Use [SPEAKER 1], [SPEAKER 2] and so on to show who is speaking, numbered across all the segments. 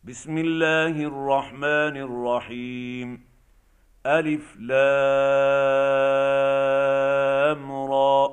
[SPEAKER 1] بسم الله الرحمن الرحيم. ألف لام را.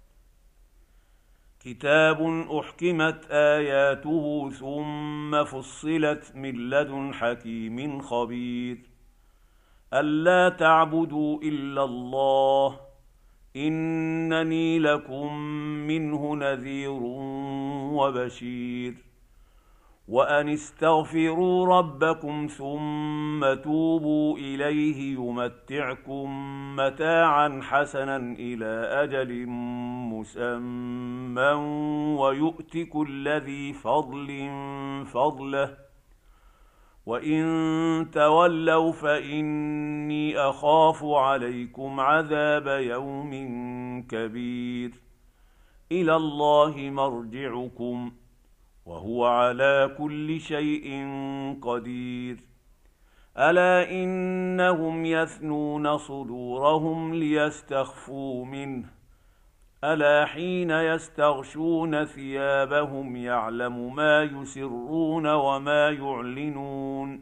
[SPEAKER 1] كتاب أحكمت آياته ثم فصلت من لدن حكيم خبير. ألا تعبدوا إلا الله إنني لكم منه نذير وبشير. وأن استغفروا ربكم ثم توبوا إليه يمتعكم متاعا حسنا إلى أجل مسمى ويؤت كل ذي فضل فضله وإن تولوا فإني أخاف عليكم عذاب يوم كبير. إلى الله مرجعكم وهو على كل شيء قدير. ألا إنهم يثنون صدورهم ليستخفوا منه ألا حين يستغشون ثيابهم يعلم ما يسرون وما يعلنون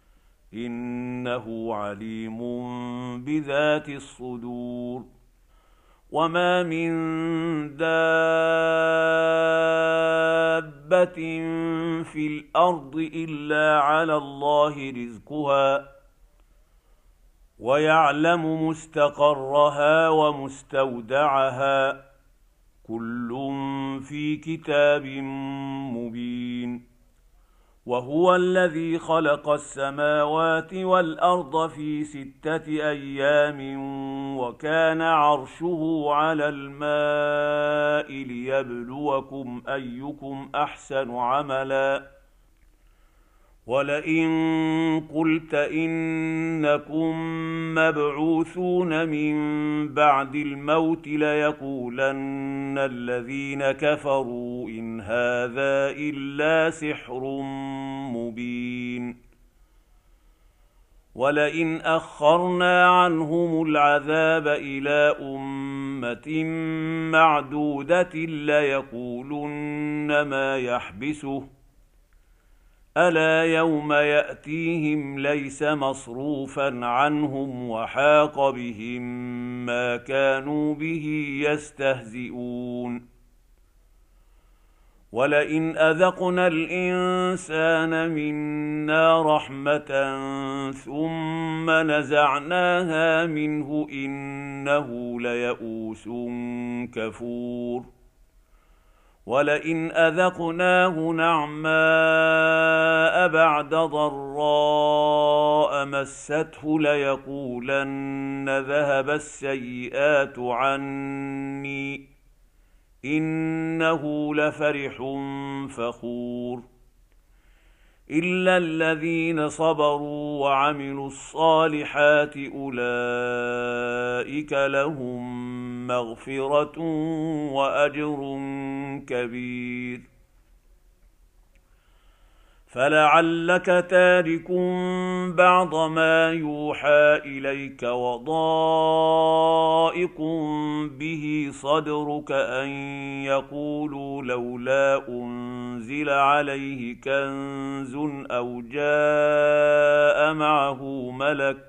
[SPEAKER 1] إنه عليم بذات الصدور. وما من دابة في الأرض إلا على الله رزقها ويعلم مستقرها ومستودعها كل في كتاب مبين. وهو الذي خلق السماوات والأرض في 6 أيام وكان عرشه على الماء ليبلوكم أيكم أحسن عملا. ولئن قلت إنكم مبعوثون من بعد الموت ليقولن الذين كفروا إن هذا إلا سحر مبين. ولئن أخرنا عنهم العذاب إلى أمة معدودة ليقولن ما يحبسه ألا يوم يأتيهم ليس مصروفا عنهم وحاق بهم ما كانوا به يستهزئون. ولئن أذقنا الإنسان منا رحمة ثم نزعناها منه إنه ليئوس كفور. ولئن أذقناه نعماء بعد ضراء مسته ليقولن ذهب السيئات عني إنه لفرح فخور. إلا الذين صبروا وعملوا الصالحات أولئك لهم مغفرة وأجر كبير. فلعلك تارك بعض ما يوحى إليك وضائق به صدرك أن يقولوا لولا أنزل عليه كنز أو جاء معه ملك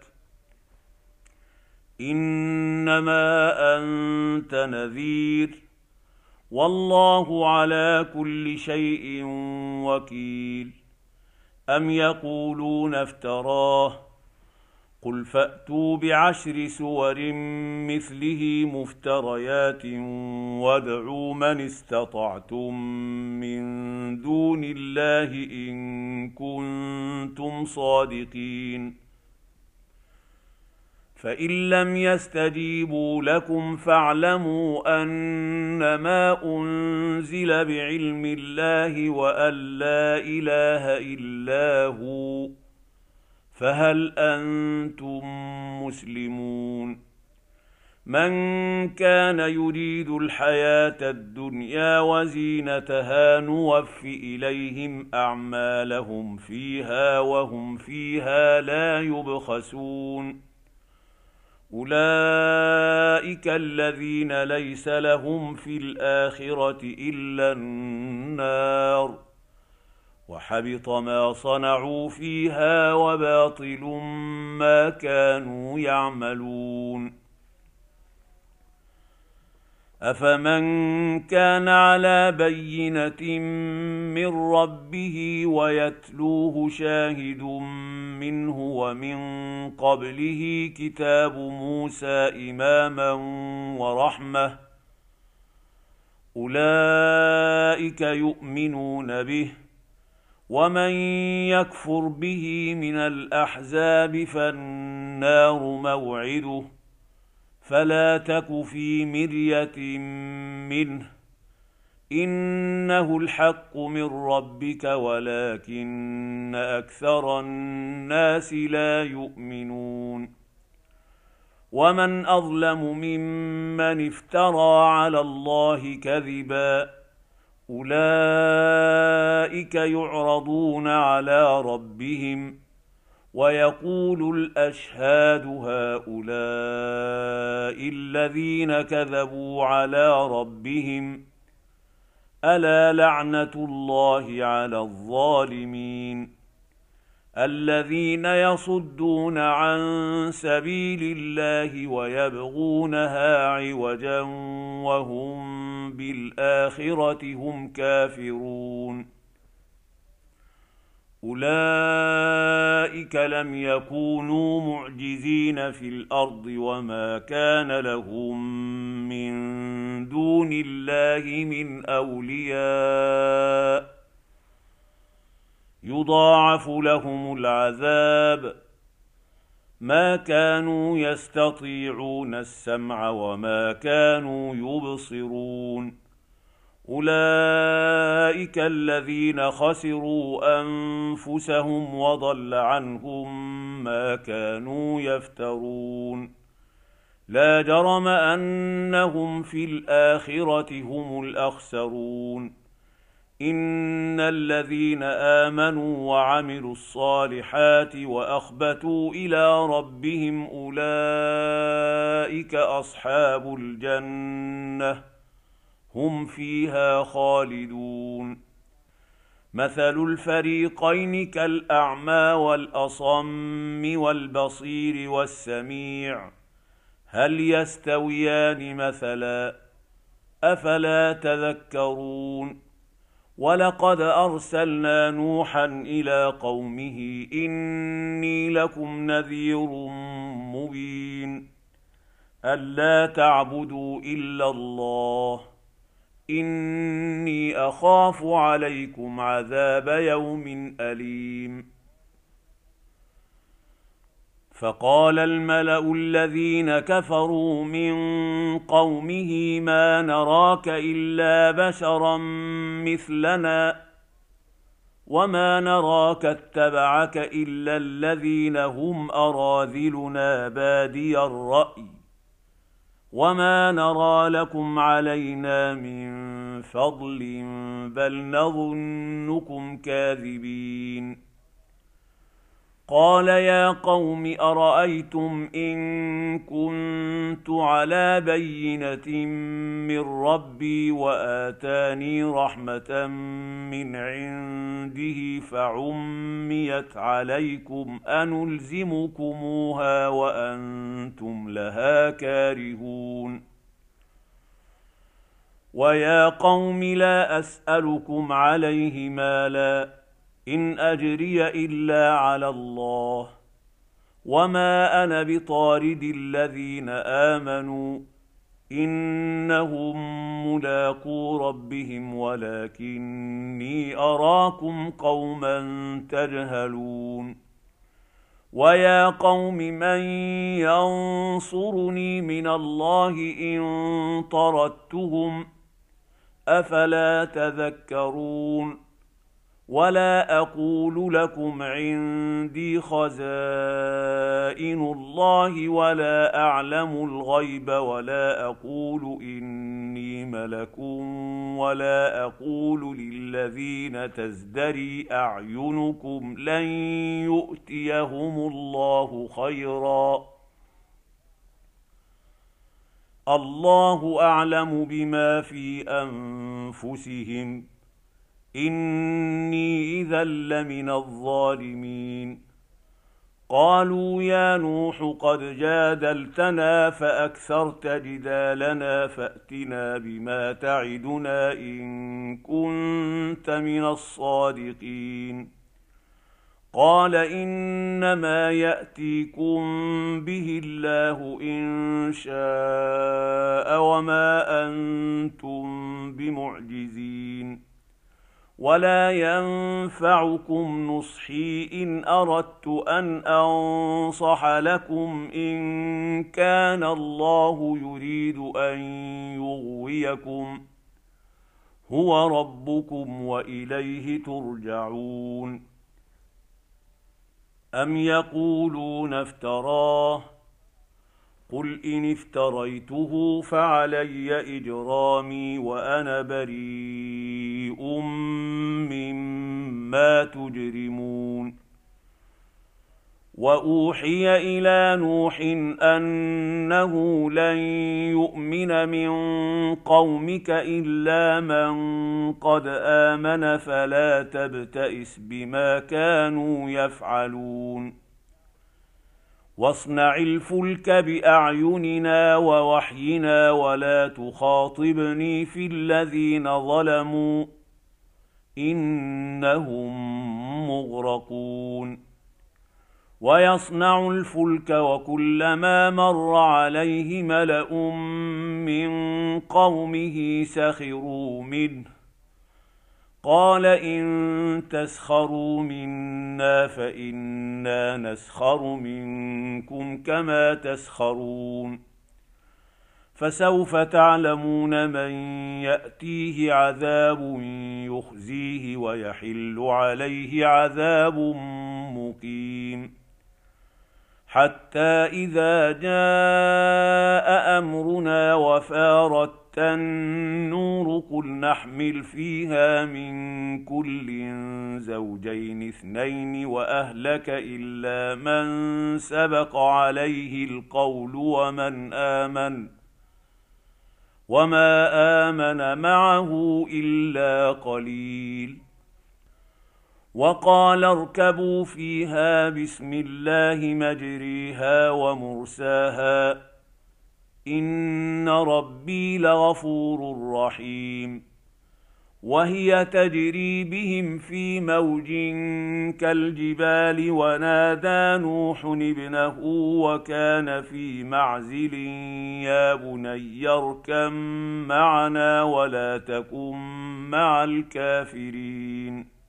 [SPEAKER 1] إنما أنت نذير والله على كل شيء وكيل. أم يقولون افتراه قل فأتوا ب10 سور مثله مفتريات وادعوا من استطعتم من دون الله إن كنتم صادقين. فإن لم يستجيبوا لكم فاعلموا أنما أنزل بعلم الله وأن لا إله إلا هو فهل أنتم مسلمون. من كان يريد الحياة الدنيا وزينتها نوف إليهم أعمالهم فيها وهم فيها لا يبخسون. أولئك الذين ليس لهم في الآخرة إلا النار وحبط ما صنعوا فيها وباطل ما كانوا يعملون. أفمن كان على بينة من ربه ويتلوه شاهد منه ومن قبله كتاب موسى إماما ورحمة أولئك يؤمنون به، ومن يكفر به من الأحزاب فالنار موعده، فلا تك في مرية منه، إنه الحق من ربك ولكن أكثر الناس لا يؤمنون. ومن أظلم ممن افترى على الله كذبا، أولئك يعرضون على ربهم ويقول الأشهاد هؤلاء الذين كذبوا على ربهم، ألا لعنة الله على الظالمين، الذين يصدون عن سبيل الله ويبغونها عوجا وهم بالآخرة هم كافرون. أولئك لم يكونوا معجزين في الأرض وما كان لهم من دون الله من أولياء، يضاعف لهم العذاب، ما كانوا يستطيعون السمع وما كانوا يبصرون. أولئك الذين خسروا أنفسهم وضل عنهم ما كانوا يفترون. لا جرم أنهم في الآخرة هم الأخسرون. إن الذين آمنوا وعملوا الصالحات وأخبتوا إلى ربهم أولئك أصحاب الجنة هم فيها خالدون. مثل الفريقين كالأعمى والأصم والبصير والسميع، هل يستويان مثلا؟ أفلا تذكرون. ولقد أرسلنا نوحا إلى قومه إني لكم نذير مبين، ألا تعبدوا إلا الله، إني أخاف عليكم عذاب يوم أليم. فقال الملأ الذين كفروا من قومه ما نراك إلا بشرا مثلنا وما نراك اتبعك إلا الذين هم أراذلنا بادي الرأي وما نرى لكم علينا من فضل بل نظنكم كاذبين. قال يا قوم أرأيتم إن كنت على بينة من ربي وآتاني رحمة من عنده فعميت عليكم أنلزمكموها وأنتم لها كارهون. ويا قوم لا أسألكم عليه مالا إن أجري إلا على الله وما أنا بطارد الذين آمنوا إنهم ملاقو ربهم ولكني أراكم قوما تجهلون. ويا قوم من ينصرني من الله إن طردتهم أفلا تذكرون. ولا أقول لكم عندي خزائن الله ولا أعلم الغيب ولا أقول إني ملك ولا أقول للذين تزدري أعينكم لن يؤتيهم الله خيرا، الله أعلم بما في أنفسهم إني إذا لمن الظالمين. قالوا يا نوح قد جادلتنا فأكثرت جدالنا فأتنا بما تعدنا إن كنت من الصادقين. قال إنما يأتيكم به الله إن شاء وما أنتم بمعجزين. ولا ينفعكم نصحي إن أردت أن أنصح لكم إن كان الله يريد أن يغويكم هو ربكم وإليه ترجعون. أم يقولون افتراه قل إن افتريته فعلي إجرامي وأنا بريء مما تجرمون. وأوحي إلى نوح أنه لن يؤمن من قومك إلا من قد آمن فلا تبتئس بما كانوا يفعلون. واصنع الفلك بأعيننا ووحينا ولا تخاطبني في الذين ظلموا إنهم مغرقون. ويصنع الفلك وكلما مر عليه ملأ من قومه سخروا منه قال إن تسخروا منا فإنا نسخر منكم كما تسخرون. فسوف تعلمون من يأتيه عذاب يخزيه ويحل عليه عذاب مقيم. حتى إذا جاء أمرنا وفارت النور قل نحمل فيها من كل زوجين اثنين وأهلك إلا من سبق عليه القول وما آمن معه إلا قليل. وقال اركبوا فيها بسم الله مجريها ومرساها إن ربي لغفور رحيم. وهي تجري بهم في موج كالجبال ونادى نوح ابنه وكان في معزل يا بني اركب معنا ولا تكن مع الكافرين.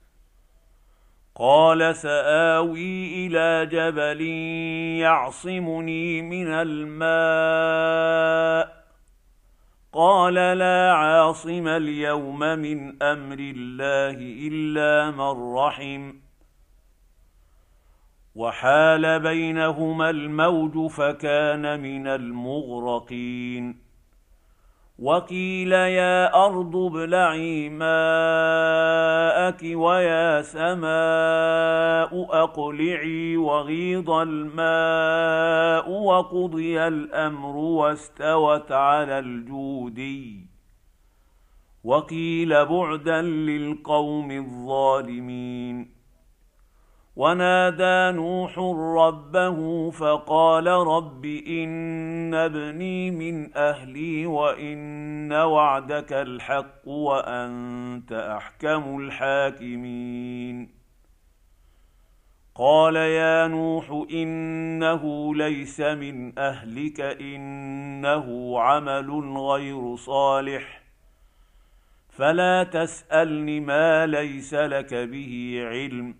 [SPEAKER 1] قال سآوي إلى جبل يعصمني من الماء قال لا عاصم اليوم من أمر الله إلا من رحم. وحال بينهما الموج فكان من المغرقين. وقيل يا أرض ابلعي ماءك ويا سماء أقلعي وغيض الماء وقضي الأمر واستوت على الجودي. وقيل بعدا للقوم الظالمين. ونادى نوح ربه فقال رب إن ابني من أهلي وإن وعدك الحق وأنت أحكم الحاكمين. قال يا نوح إنه ليس من أهلك إنه عمل غير صالح فلا تسألني ما ليس لك به علم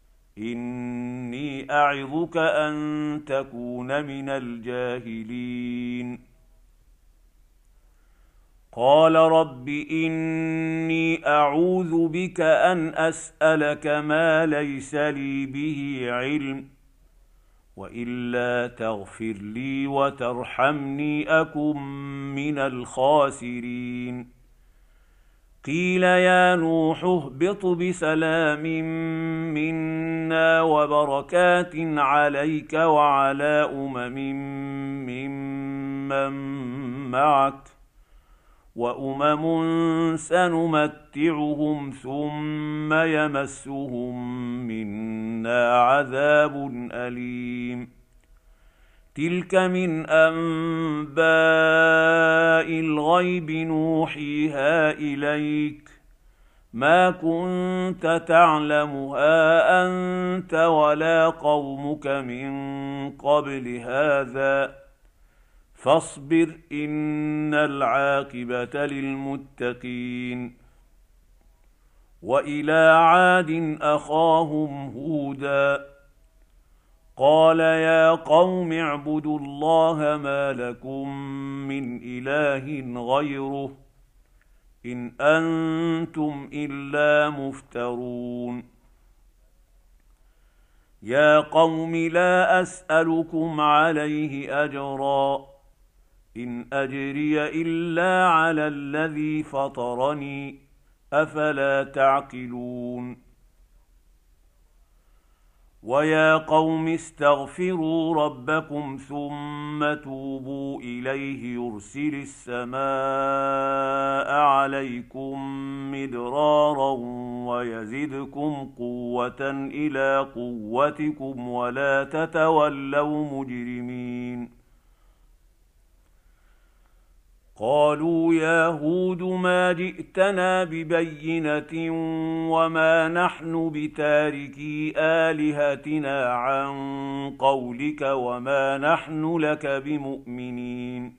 [SPEAKER 1] إني أعظك أن تكون من الجاهلين. قال رب إني أعوذ بك أن أسألك ما ليس لي به علم وإلا تغفر لي وترحمني أكن من الخاسرين. قيل يا نوح اهبط بسلام منا وبركات عليك وعلى أمم ممن معك وامم سنمتعهم ثم يمسهم منا عذاب اليم. تلك من انباء الغيب نوحيها اليك ما كنت تعلمها انت ولا قومك من قبل هذا فاصبر ان العاقبه للمتقين. والى عاد اخاهم هودا قال يا قوم اعبدوا الله ما لكم من اله غيره ان انتم الا مفترون. يا قوم لا اسالكم عليه اجرا ان اجري الا على الذي فطرني افلا تعقلون. ويا قوم استغفروا ربكم ثم توبوا اليه يرسل السماء عليكم مدرارا ويزدكم قوه الى قوتكم ولا تتولوا مجرمين. قالوا يا هود ما جئتنا ببينه وما نحن بتاركي الهتنا عن قولك وما نحن لك بمؤمنين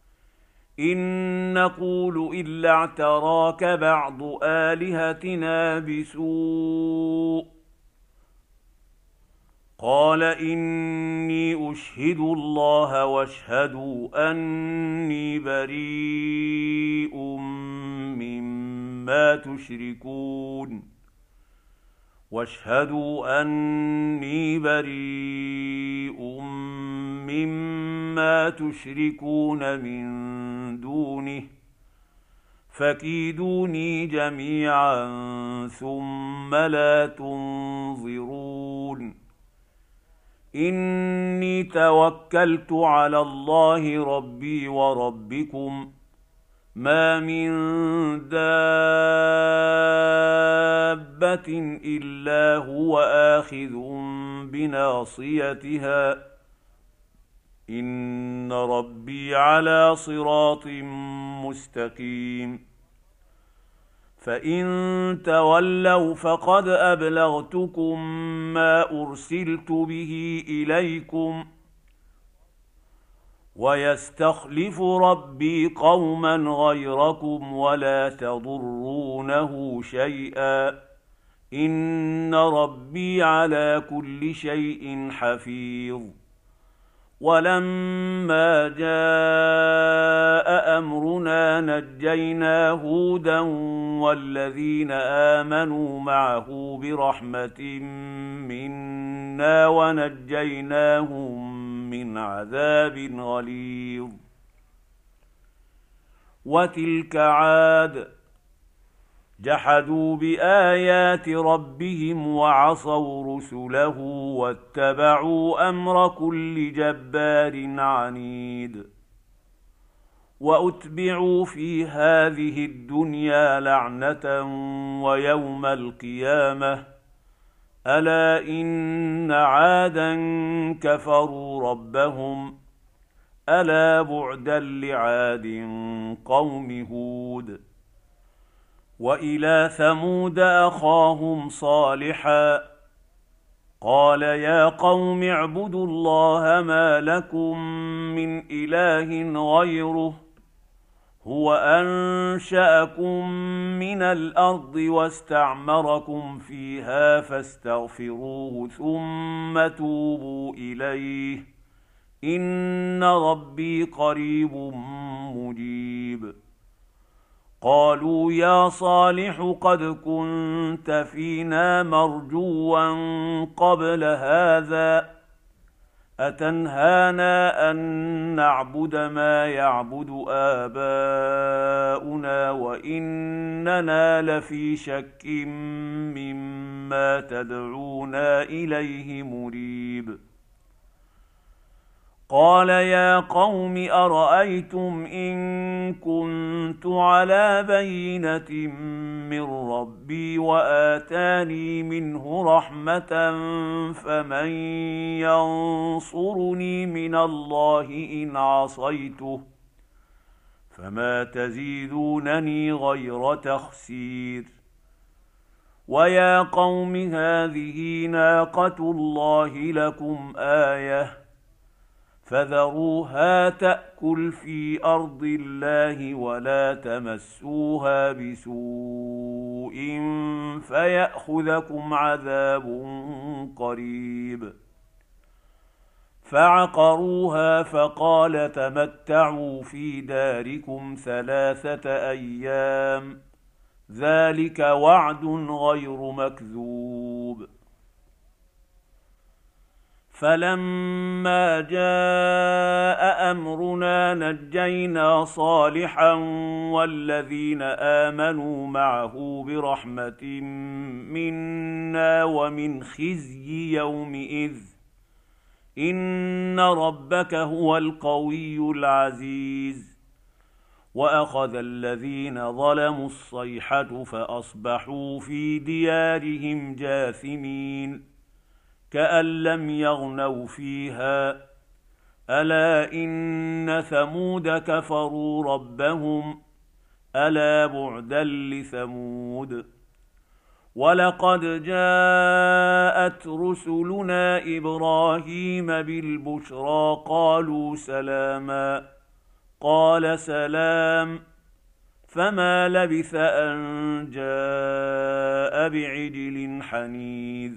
[SPEAKER 1] ان نقول الا اعتراك بعض الهتنا بسوء. قال اني اشهد الله واشهدوا اني بريء مما تشركون واشهدوا اني بريء مما تشركون من دونه فكيدوني جميعا ثم لا تنظرون. اني توكلت على الله ربي وربكم ما من دابه الا هو اخذ بناصيتها ان ربي على صراط مستقيم. فان تولوا فقد ابلغتكم ما ارسلت به اليكم ويستخلف ربي قوما غيركم ولا تضرونه شيئا ان ربي على كل شيء حفيظ. ولما جاء امرنا نجينا هودا والذين امنوا معه برحمه منا ونجيناهم من عذاب غليظ. وتلك عاد جحدوا بايات ربهم وعصوا رسله واتبعوا امر كل جبار عنيد. واتبعوا في هذه الدنيا لعنه ويوم القيامه الا ان عادا كفروا ربهم الا بعدا لعاد قوم هود. والى ثمود اخاهم صالحا قال يا قوم اعبدوا الله ما لكم من اله غيره هو انشاكم من الارض واستعمركم فيها فاستغفروه ثم توبوا اليه ان ربي قريب مجيب. قالوا يا صالح قد كنت فينا مرجوا قبل هذا اتنهانا ان نعبد ما يعبد اباؤنا واننا لفي شك مما تدعونا اليه مريب. قال يا قوم أرأيتم إن كنت على بينة من ربي وآتاني منه رحمة فمن ينصرني من الله إن عصيته فما تزيدونني غير تخسير ويا قوم هذه ناقة الله لكم آية فذروها تأكل في أرض الله ولا تمسوها بسوء فيأخذكم عذاب قريب فعقروها فقال تمتعوا في داركم 3 أيام ذلك وعد غير مكذوب فلما جاء أمرنا نجينا صالحا والذين آمنوا معه برحمة منا ومن خزي يومئذ إن ربك هو القوي العزيز وأخذ الذين ظلموا الصيحة فأصبحوا في ديارهم جاثمين كأن لم يغنوا فيها ألا إن ثمود كفروا ربهم ألا بعدا لثمود ولقد جاءت رسلنا إبراهيم بالبشرى قالوا سلاما قال سلام فما لبث أن جاء بعجل حنيذ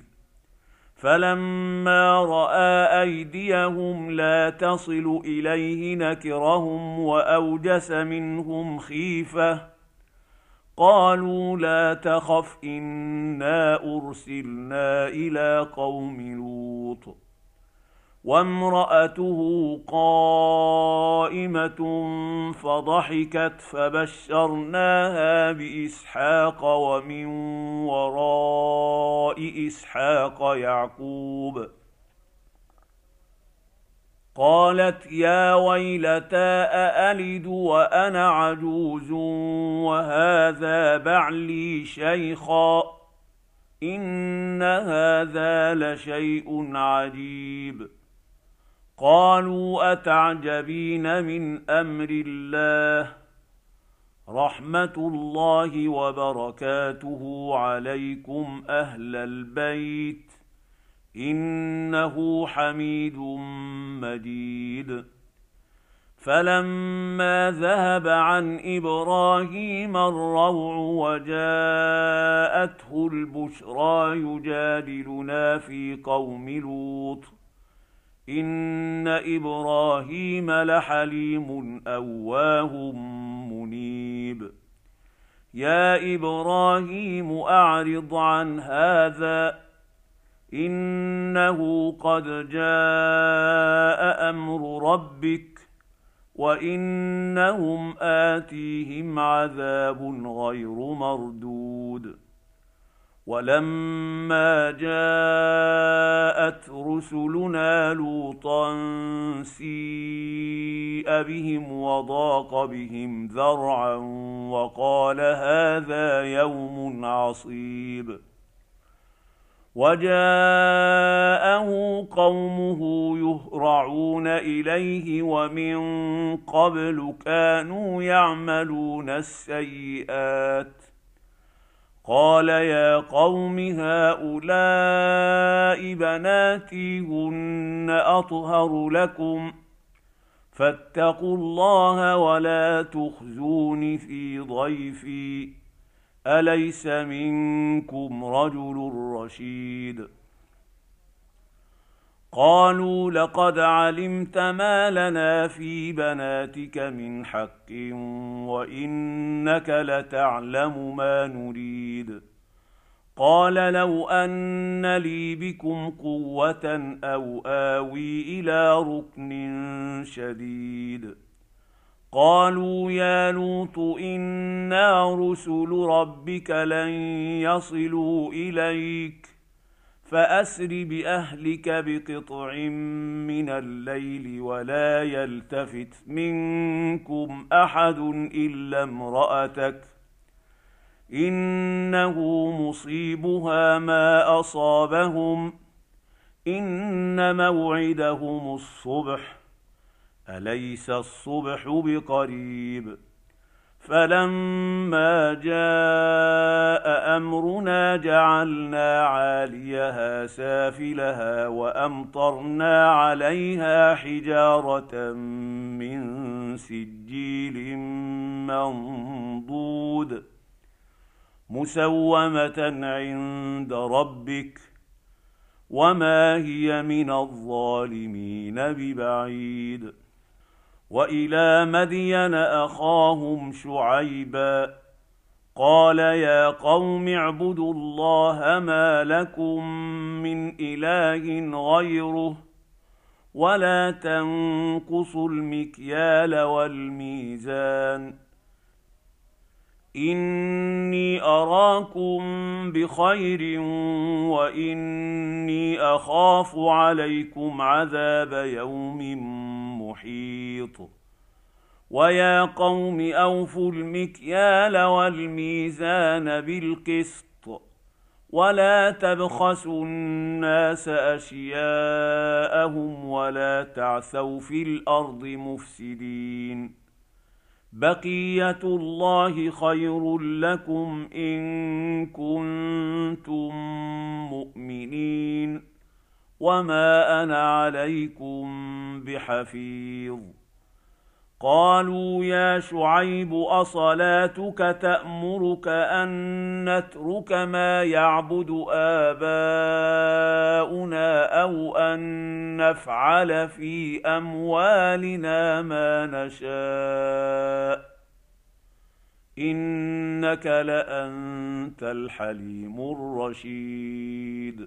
[SPEAKER 1] فلما رأى أيديهم لا تصل إليه نكرهم وأوجس منهم خيفة قالوا لا تخف إنا أرسلنا إلى قوم لوط وامرأته قائمة فضحكت فبشرناها بإسحاق ومن وراء إسحاق يعقوب قالت يا ويلتى أألد وأنا عجوز وهذا بعلي شيخا إن هذا لشيء عجيب قالوا أتعجبين من أمر الله رحمة الله وبركاته عليكم أهل البيت إنه حميد مجيد فلما ذهب عن إبراهيم الروع وجاءته البشرى يجادلنا في قوم لوط إن إبراهيم لحليم أواه منيب يا إبراهيم أعرض عن هذا إنه قد جاء أمر ربك وإنهم آتيهم عذاب غير مردود ولما جاءت رسلنا لوطا سيء بهم وضاق بهم ذرعا وقال هذا يوم عصيب وجاءه قومه يهرعون إليه ومن قبل كانوا يعملون السيئات قال يا قوم هؤلاء بناتي هن أطهر لكم فاتقوا الله ولا تخزون في ضيفي أليس منكم رجل رشيد قالوا لقد علمت ما لنا في بناتك من حق وإنك لتعلم ما نريد قال لو أن لي بكم قوة أو آوي إلى ركن شديد قالوا يا لوط إنا رسل ربك لن يصلوا إليك فأسر بأهلك بقطع من الليل ولا يلتفت منكم أحد إلا امرأتك إنه مصيبها ما أصابهم إن موعدهم الصبح أليس الصبح بقريب فلما جاء أمرنا جعلنا عاليها سافلها وأمطرنا عليها حجارة من سجيل منضود مسومة عند ربك وما هي من الظالمين ببعيد وإلى مدين أخاهم شعيبا قال يا قوم اعبدوا الله ما لكم من إله غيره ولا تنقصوا المكيال والميزان إني أراكم بخير وإني أخاف عليكم عذاب يوم محيط ويا قوم أوفوا المكيال والميزان بالقسط ولا تبخسوا الناس أشياءهم ولا تعثوا في الأرض مفسدين بقية الله خير لكم إن كنتم مؤمنين وما أنا عليكم بحفيظ قالوا يا شعيب أصلاتك تأمرك أن نترك ما يعبد آباؤنا أو أن نفعل في أموالنا ما نشاء إنك لأنت الحليم الرشيد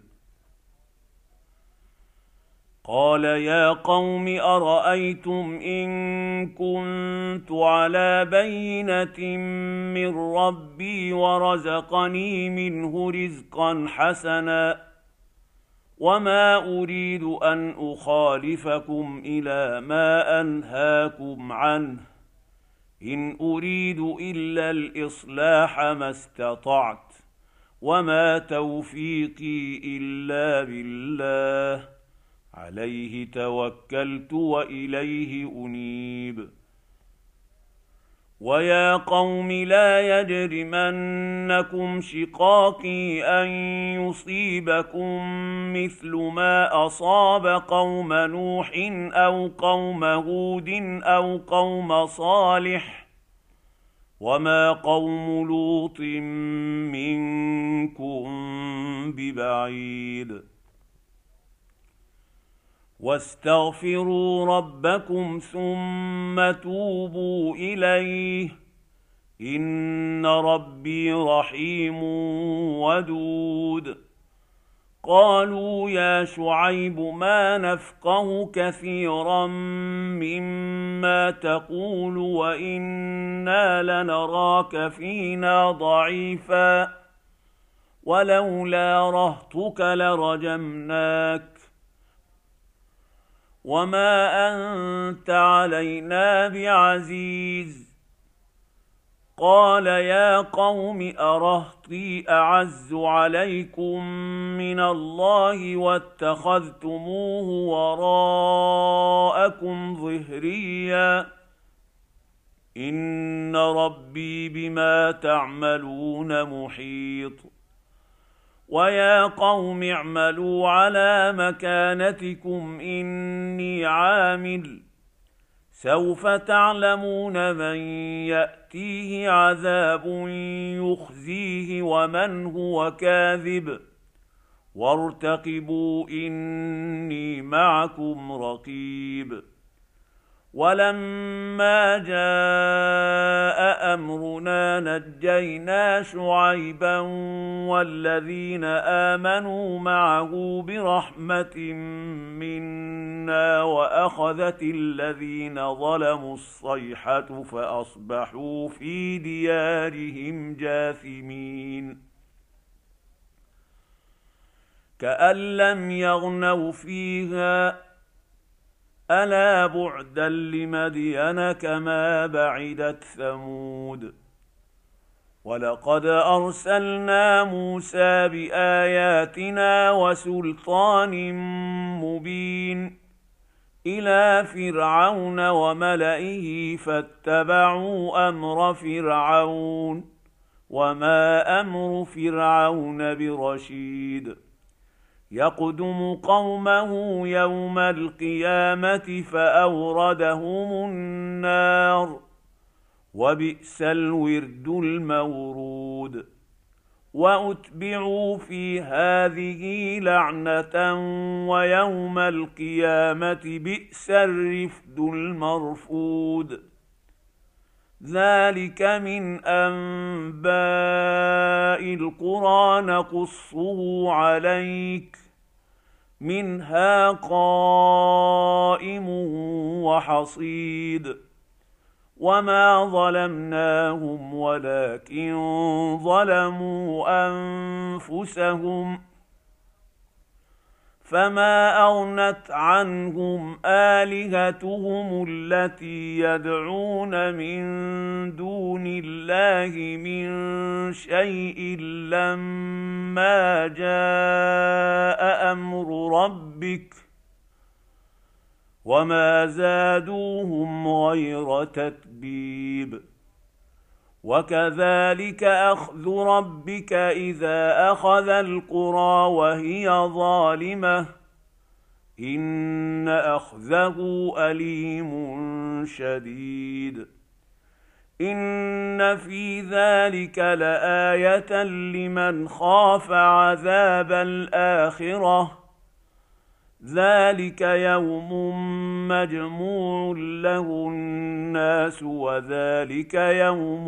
[SPEAKER 1] قال يا قوم أرأيتم إن كنت على بينة من ربي ورزقني منه رزقا حسنا وما أريد أن أخالفكم إلى ما أنهاكم عنه إن أريد إلا الإصلاح ما استطعت وما توفيقي إلا بالله عليه توكلت وإليه أنيب ويا قوم لا يجرمنكم شقاقي أن يصيبكم مثل ما أصاب قوم نوح أو قوم هود أو قوم صالح وما قوم لوط منكم ببعيد واستغفروا ربكم ثم توبوا إليه إن ربي رحيم ودود قالوا يا شعيب ما نفقه كثيرا مما تقول وإنا لنراك فينا ضعيفا ولولا رهطك لرجمناك وما أنت علينا بعزيز قال يا قوم أرهطي أعز عليكم من الله واتخذتموه وراءكم ظهريا إن ربي بما تعملون محيط ويا قوم اعملوا على مكانتكم إني عامل سوف تعلمون من يأتيه عذاب يخزيه ومن هو كاذب وارتقبوا إني معكم رقيب ولما جاء أمرنا نجينا شعيبا والذين آمنوا معه برحمة منا وأخذت الذين ظلموا الصيحة فأصبحوا في ديارهم جاثمين كأن لم يغنوا فيها ألا بعدا لمدين كما بعدت ثمود ولقد أرسلنا موسى بآياتنا وسلطان مبين إلى فرعون وملئه فاتبعوا أمر فرعون وما أمر فرعون برشيد يقدم قومه يوم القيامة فأوردهم النار وبئس الورد المورود وأتبعوا في هذه لعنة ويوم القيامة بئس الرفد المرفود ذلك من أنباء القرى نقصه عليك منها قائم وحصيد وما ظلمناهم ولكن ظلموا أنفسهم فما أغنت عنهم آلهتهم التي يدعون من دون الله من شيء لما جاء أمر ربك وما زادوهم غير تتبيب وكذلك أخذ ربك إذا أخذ القرى وهي ظالمة إن أخذه أليم شديد إن في ذلك لآية لمن خاف عذاب الآخرة ذلك يوم مجموع له الناس وذلك يوم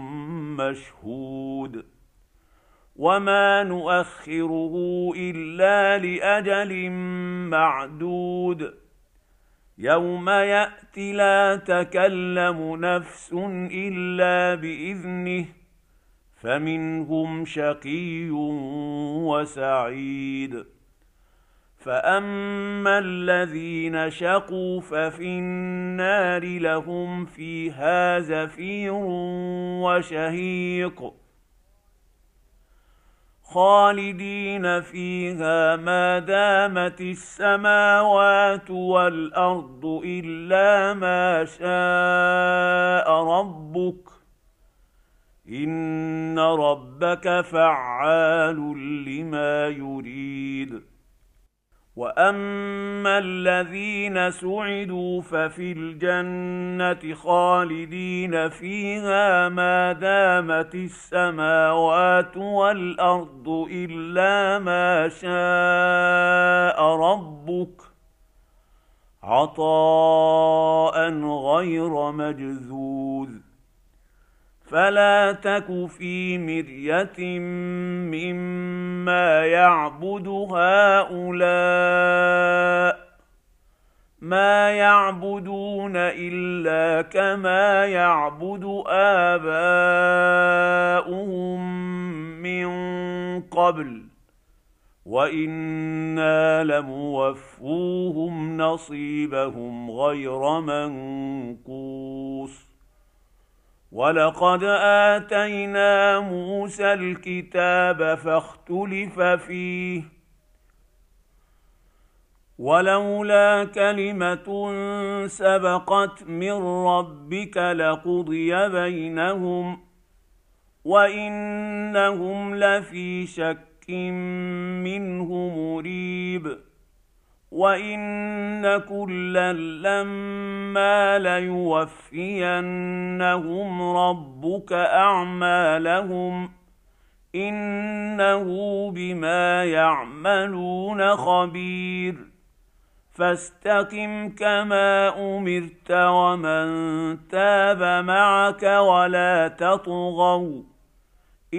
[SPEAKER 1] مشهود وما نؤخره إلا لأجل معدود يوم يأتي لا تكلم نفس إلا بإذنه فمنهم شقي وسعيد فأما الذين شقوا ففي النار لهم فيها زفير وشهيق خالدين فيها ما دامت السماوات والأرض إلا ما شاء ربك إن ربك فعال لما يريد وأما الذين سعدوا ففي الجنة خالدين فيها ما دامت السماوات والأرض إلا ما شاء ربك عطاء غير مجذوذ فلا تك في مرية مما يعبد هؤلاء ما يعبدون إلا كما يعبد آباؤهم من قبل وإنا لموفوهم نصيبهم غير منقوص ولقد آتينا موسى الكتاب فاختلف فيه ولولا كلمة سبقت من ربك لقضي بينهم وإنهم لفي شك منه مريب وإن كلا لما ليوفينهم ربك أعمالهم إنه بما يعملون خبير فاستقم كما أمرت ومن تاب معك ولا تطغوا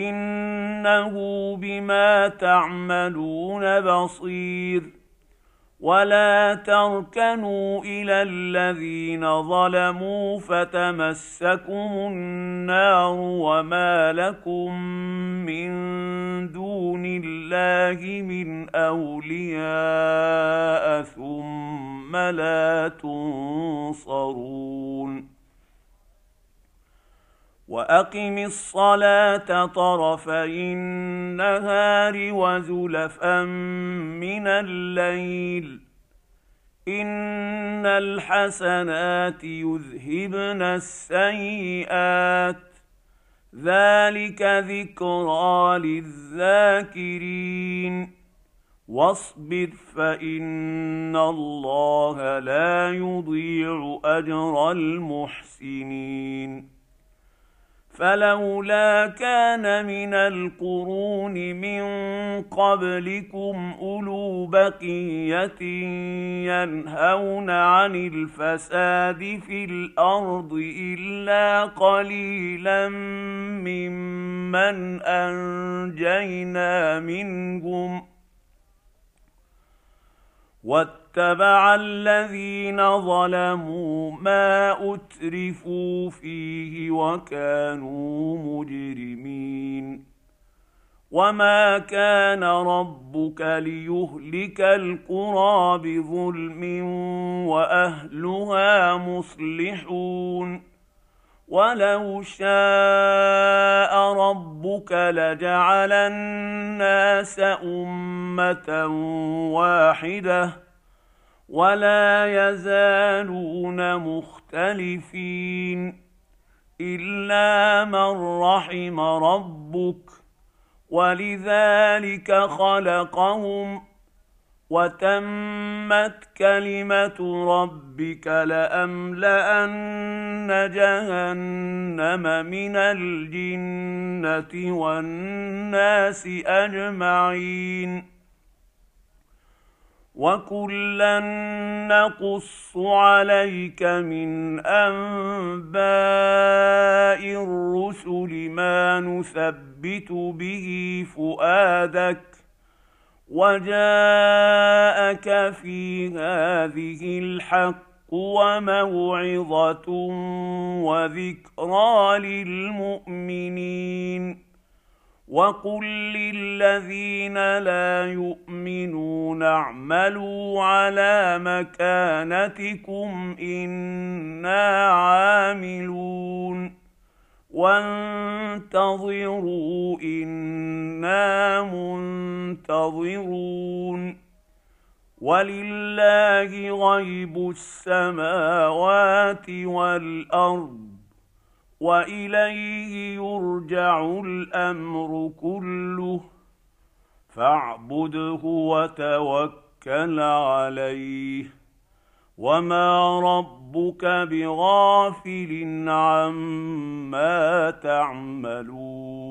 [SPEAKER 1] إنه بما تعملون بصير ولا تركنوا إلى الذين ظلموا فتمسكم النار وما لكم من دون الله من أولياء ثم لا تنصرون وأقم الصلاة طرفي النهار وزلفا من الليل إن الحسنات يذهبن السيئات ذلك ذكرى للذاكرين واصبر فإن الله لا يضيع أجر المحسنين فلولا كان من القرون من قبلكم أولو بقية ينهون عن الفساد في الأرض إلا قليلا ممن أنجينا منهم واتبع الذين ظلموا ما أترفوا فيه وكانوا مجرمين وما كان ربك ليهلك القرى بظلم وأهلها مصلحون ولو شاء ربك لجعل الناس أمة واحدة ولا يزالون مختلفين إلا من رحم ربك ولذلك خلقهم وتمت كلمة ربك لأملأن جهنم من الجنة والناس أجمعين وكلا نقص عليك من أنباء الرسل ما نثبت به فؤادك وجاءك في هذه الحق وموعظة وذكرى للمؤمنين وقل للذين لا يؤمنون اعملوا على مكانتكم إنا عاملون وانتظروا إنا منتظرون ولله غيب السماوات والأرض وإليه يرجع الأمر كله فاعبده وتوكل عليه وما ربك بغافل عما تعملون